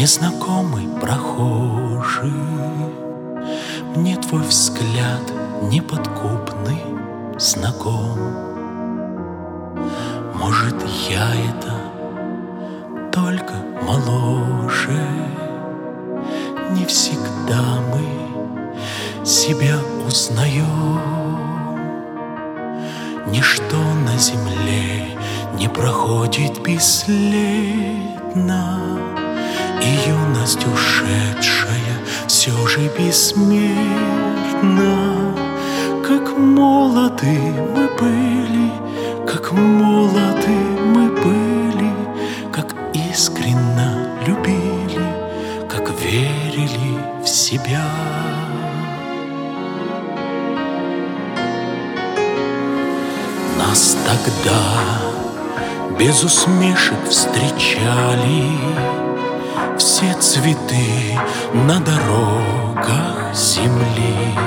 незнакомый прохожий, мне твой взгляд неподкупный знаком. Может, я это только моложе, не всегда мы себя узнаем. Ничто на земле не проходит бесследно, и юность ушедшая все же бессмертна. Как молоды мы были, как молоды мы были, как искренно любили, как верили в себя. Нас тогда без усмешек встречали все цветы на дорогах земли.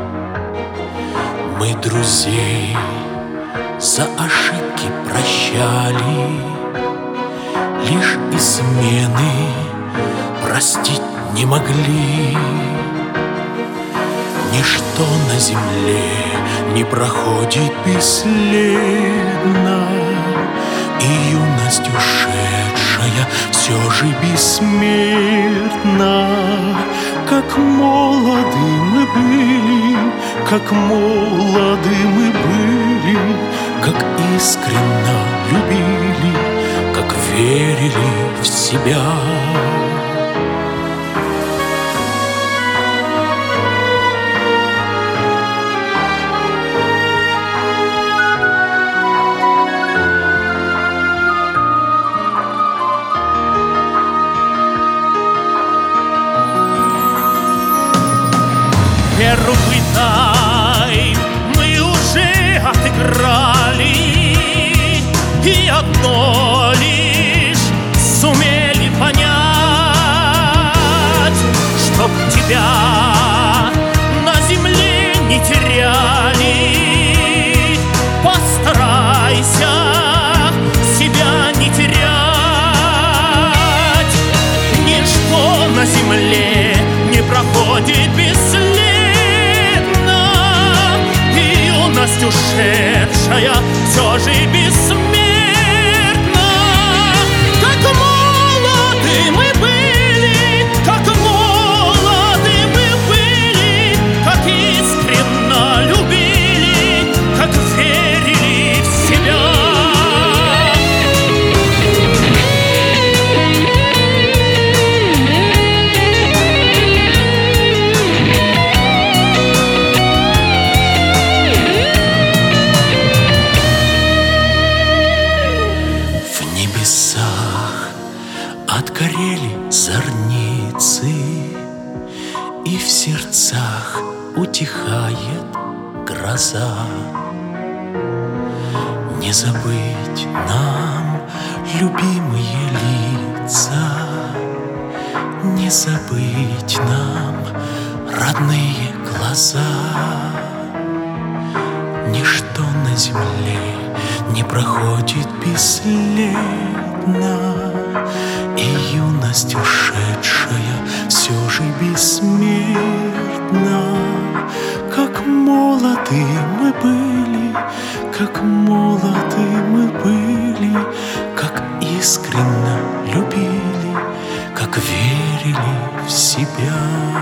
Мы друзей за ошибки прощали, лишь измены простить не могли. Ничто на земле не проходит бесследно, и юность ушедшая все же бессмертна. Как молоды мы были, как молоды мы были, как искренно любили, как верили в себя. Первый тайм мы уже отыграли, и одно лишь сумели понять: чтоб тебя на земле не теряли, постарайся себя не терять. Ничто на земле не проходит бесследно, ушедшая все же бессмертна. Как молоды мы были, как молоды мы были, как искренно любили, как верили в себя. Отгорели зорницы, и в сердцах утихает гроза. Не забыть нам любимые лица, не забыть нам родные глаза. Ничто на земле не проходит бесследно, и юность ушедшая все же бессмертна. Как молоды мы были, как молоды мы были, как искренно любили, как верили в себя.